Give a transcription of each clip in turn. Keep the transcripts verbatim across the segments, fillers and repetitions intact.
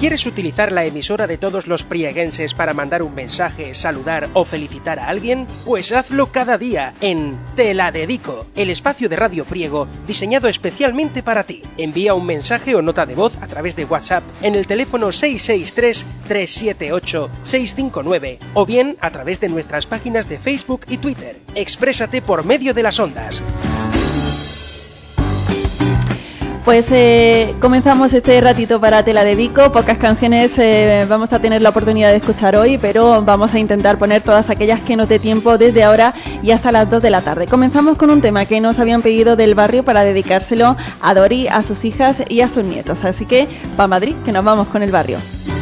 ¿Quieres utilizar la emisora de todos los prieguenses para mandar un mensaje, saludar o felicitar a alguien? Pues hazlo cada día en Te la Dedico, el espacio de Radio Priego diseñado especialmente para ti. Envía un mensaje o nota de voz a través de WhatsApp en el teléfono seis seis tres, tres siete ocho, seis cinco nueve o bien a través de nuestras páginas de Facebook y Twitter. Exprésate por medio de las ondas. Pues eh, comenzamos este ratito para Te la Dedico. Pocas canciones eh, vamos a tener la oportunidad de escuchar hoy, pero vamos a intentar poner todas aquellas que nos dé tiempo desde ahora y hasta las dos de la tarde. Comenzamos con un tema que nos habían pedido del barrio para dedicárselo a Dori, a sus hijas y a sus nietos. Así que, pa' Madrid, que nos vamos con el barrio.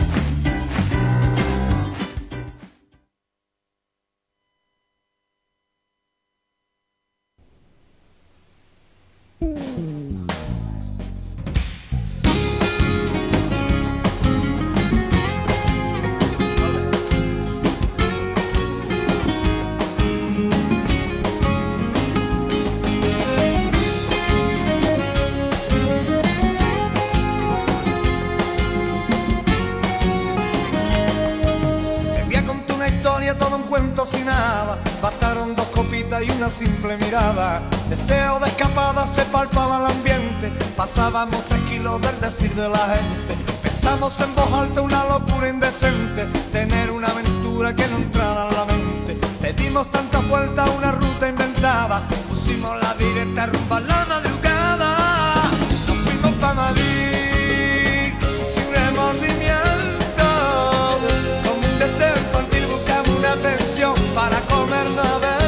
Simple mirada, deseo de escapada, se palpaba el ambiente, pasábamos tranquilos del decir de la gente, pensamos en voz alta una locura indecente, tener una aventura que no entrara en la mente, le dimos tantas vueltas a una ruta inventada, pusimos la directa rumbo a la madrugada, nos fuimos pa' Madrid, sin remordimiento, con un deseo infantil buscamos una pensión para comernos a besos.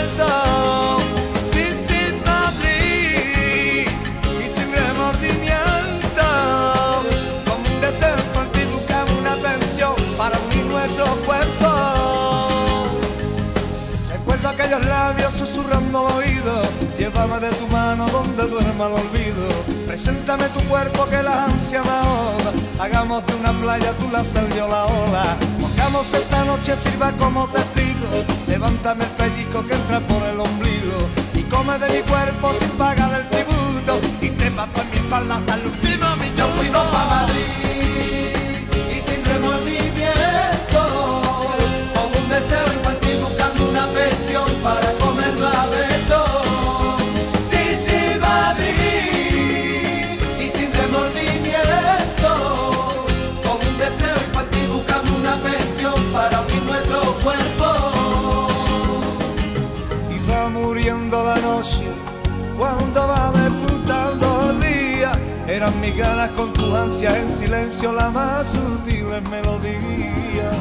Aquellos labios susurrando al oído, llévame de tu mano donde duerma el olvido, preséntame tu cuerpo que la ansia me ahoga, hagamos de una playa tú la sal yo la ola, pongamos esta noche sirva como testigo, levántame el pellizco que entra por el ombligo, y come de mi cuerpo sin pagar el tributo, y trepa por mi espalda hasta el último minuto. Nos fuimos pa' Madrid, y sin remordimiento, con un deseo infantil buscando una pensión para comerlo a besos. Sí, sí, Madrid, y sin remordimiento, con un deseo infantil buscando una pensión para unir nuestro cuerpo. Y va muriendo la noche cuando va despuntando el día, eran mis ganas con tu ansia en silencio la más sutil melodía.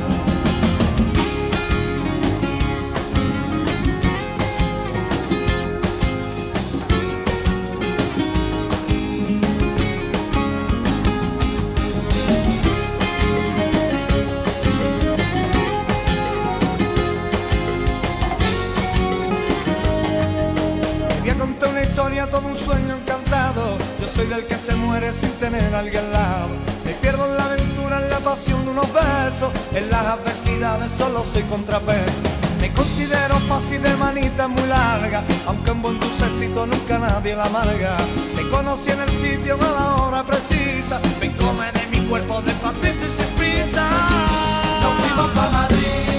Todo un sueño encantado, yo soy del que se muere sin tener a alguien al lado, me pierdo en la aventura, en la pasión de unos besos, en las adversidades solo soy contrapeso, me considero fácil de manita muy larga, aunque en buen dulcecito nunca nadie la amarga, te conocí en el sitio a la hora precisa, me come de mi cuerpo despacito y sin prisa, nos fuimos pa' Madrid.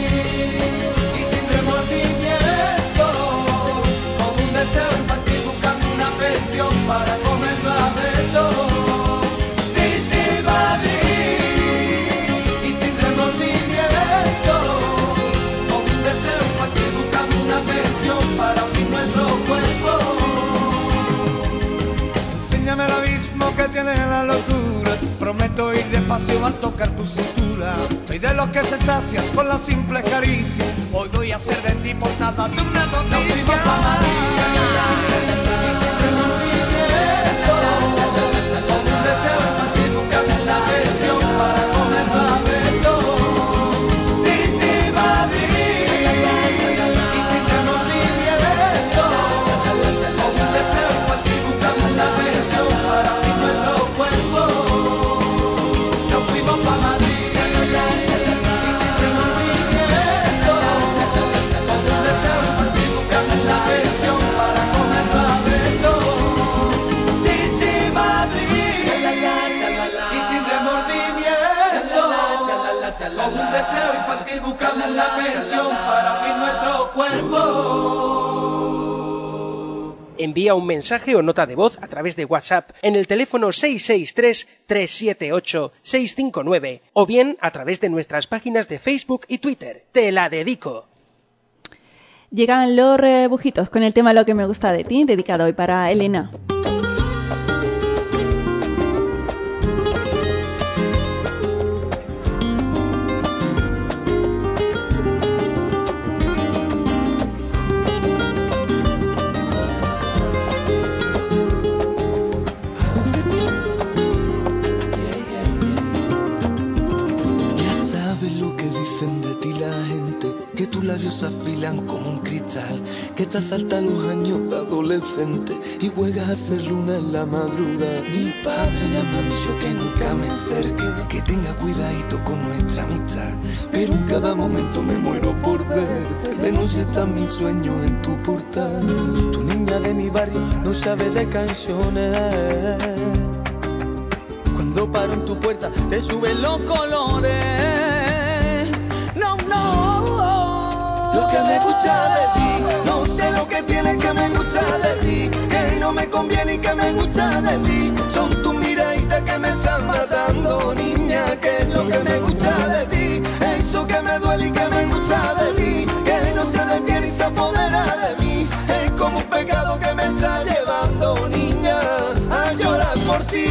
Para comerlo a besos. Sí, sí, Madrid, y sin remordimiento, con un deseo infantil buscando una pensión para unir nuestro cuerpo. Enséñame el abismo que tiene la locura, prometo ir despacio al tocar tu cintura. Soy de los que se sacian con la simple caricia, hoy voy a hacer de ti portada de una noticia. Para comerlo con un deseo infantil buscamos la pensión para abrir nuestro cuerpo. Envía un mensaje o nota de voz a través de WhatsApp en el teléfono seis seis tres, tres siete ocho, seis cinco nueve o bien a través de nuestras páginas de Facebook y Twitter. Te la dedico. Llegan los rebujitos con el tema Lo que me gusta de ti, dedicado hoy para Elena. Se afilan como un cristal, que te asalta los años de adolescente y juegas a ser luna en la madrugada. Mi padre ya me ha dicho que nunca me acerque, que tenga cuidadito con nuestra amistad, pero en cada momento me muero por verte. De noche están mis sueños en tu portal. Tu niña de mi barrio no sabe de canciones. Cuando paro en tu puerta te suben los colores. No, no. Lo que me gusta de ti, no sé lo que tienes que me gusta de ti, que no me conviene y que me gusta de ti. Son tus miraditas que me están matando, niña, que es lo que me gusta de ti. Eso que me duele y que me gusta de ti, que no se detiene y se apodera de mí. Es como un pecado que me está llevando, niña, a llorar por ti.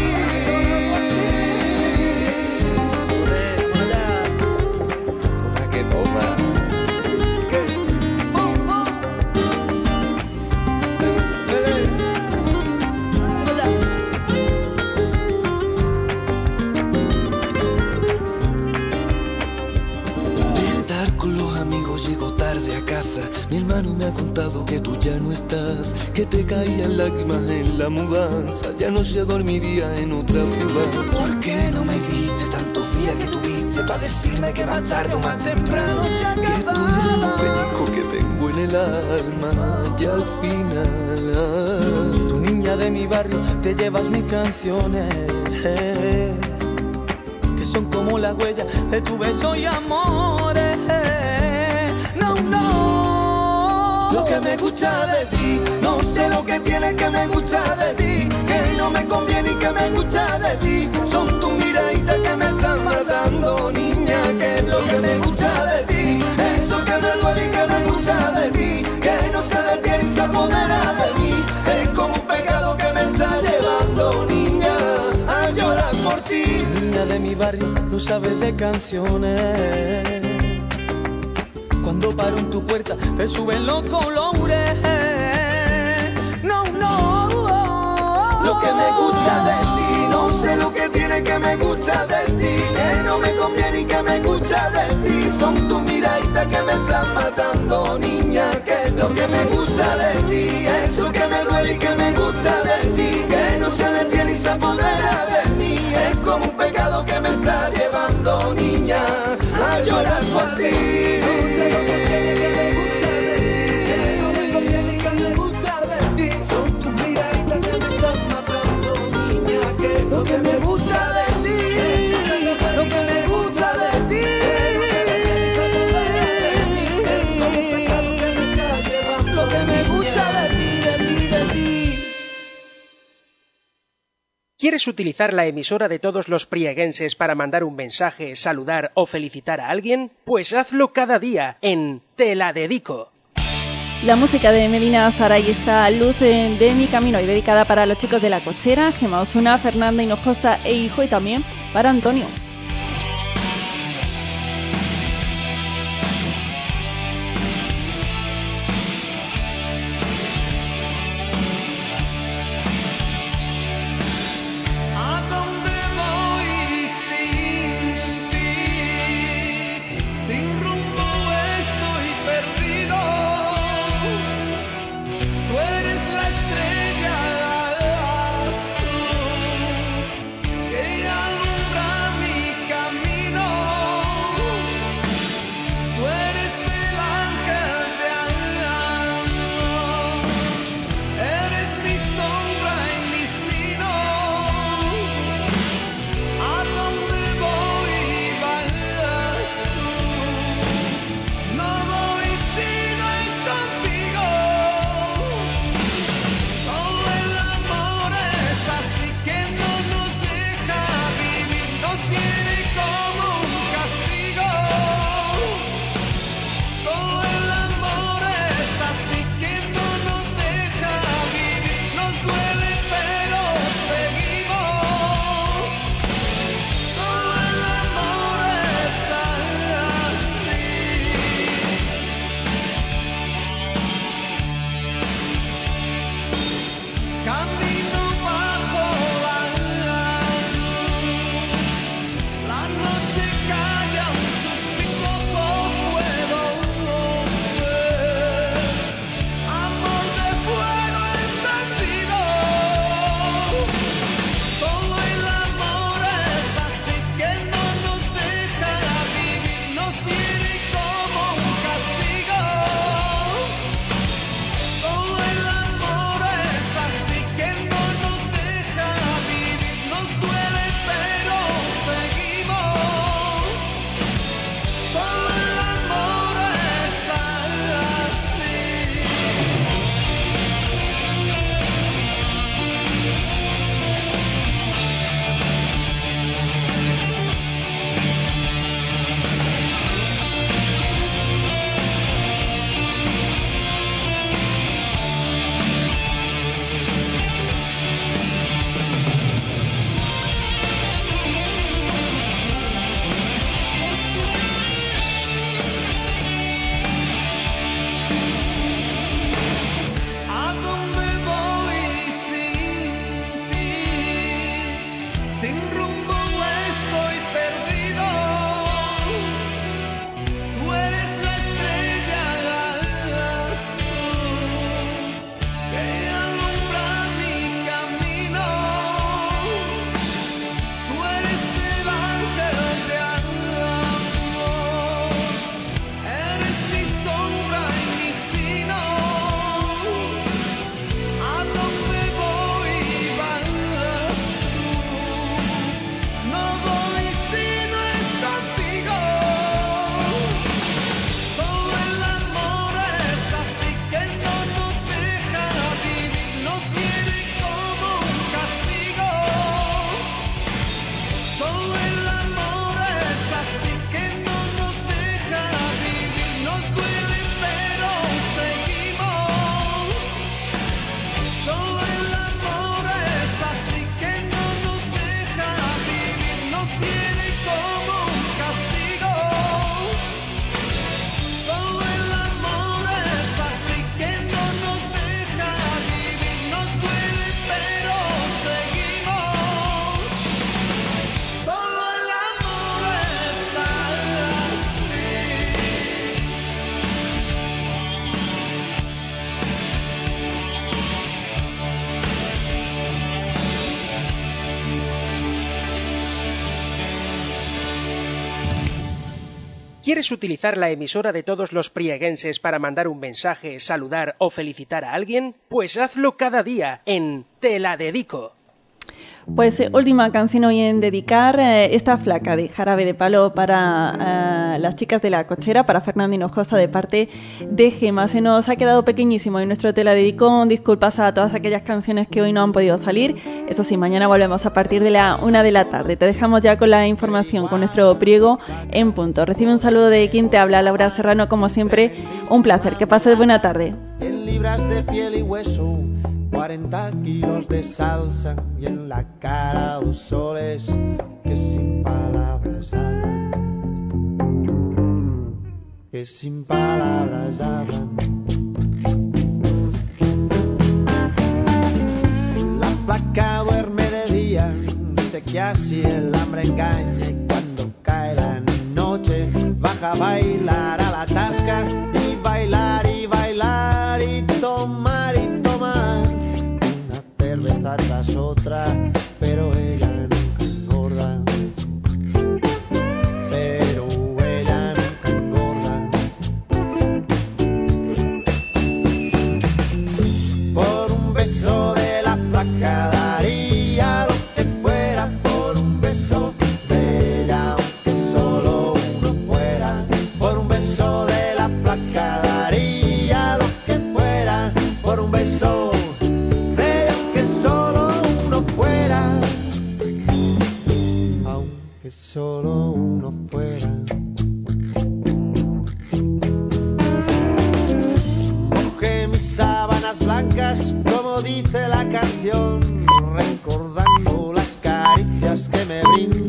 Mi hermano me ha contado que tú ya no estás, que te caían lágrimas en la mudanza, ya no se dormiría en otra ciudad. ¿Por qué no me diste tantos días que tuviste para decirme que más tarde o más temprano, que tú eres lo pellizco que tengo en el alma? Y al final, ah, tu niña de mi barrio, te llevas mis canciones, eh, que son como las huellas de tu beso y amores. No, no. Lo que me gusta de ti, no sé lo que tienes que me gusta de ti, que no me conviene y que me gusta de ti. Son tus miraditas que me están matando, niña, que es lo que me gusta de ti. Eso que me duele y que me gusta de ti, que no se detiene y se apodera de mí. Es como un pecado que me está llevando, niña, a llorar por ti. Niña de mi barrio, no sabes de canciones. Cuando paro en tu puerta te suben los colores. No, no. Lo que me gusta de ti, no sé lo que tiene que me gusta de ti, que no me conviene y que me gusta de ti. Son tus miraditas que me están matando, niña, que es lo que me gusta de ti. Eso que me duele y que me gusta de ti, que no se detiene y se apodera de mí. Es como un pecado que me está llevando, niña, a llorar por ti. Lo que me gusta de ti, lo que me gusta de ti, lo que me gusta de ti, de ti, de ti. ¿Quieres utilizar la emisora de todos los prieguenses para mandar un mensaje, saludar o felicitar a alguien? Pues hazlo cada día en Te la dedico. La música de Medina Zaray está Luz de mi camino y dedicada para los chicos de La Cochera, Gemma Osuna, Fernanda Hinojosa e hijo, y también para Antonio. Que alumbra mi ¿Quieres utilizar la emisora de todos los prieguenses para mandar un mensaje, saludar o felicitar a alguien? Pues hazlo cada día en Te la dedico. Pues eh, última canción hoy en dedicar, eh, esta flaca de Jarabe de Palo para eh, las chicas de la cochera, para Fernando Hinojosa de parte de Gema. Se nos ha quedado pequeñísimo y nuestro Te la dedico. Disculpas a todas aquellas canciones que hoy no han podido salir. Eso sí, mañana volvemos a partir de la una de la tarde. Te dejamos ya con la información, con nuestro priego en punto. Recibe un saludo de quien te habla, Laura Serrano, como siempre, un placer. Que pases buena tarde. cien libras de piel y hueso, cuarenta kilos de salsa y en la cara dos soles que sin palabras hablan, que sin palabras hablan. La placa duerme de día, dice que así el hambre engaña, y cuando cae la noche baja a bailar a la tasca y bailar y bailar y tomar y tomar una cerveza tras otra, pero ella nunca engorda, pero ella nunca engorda. Por un beso de la placa daría lo que fuera, por un beso de ella, aunque solo uno fuera, por un beso de la placa daría lo que fuera, por un beso de ella, aunque solo uno fuera, aunque solo uno fuera. Mojé mis sábanas blancas, como dice la canción, recordando las caricias que me brindan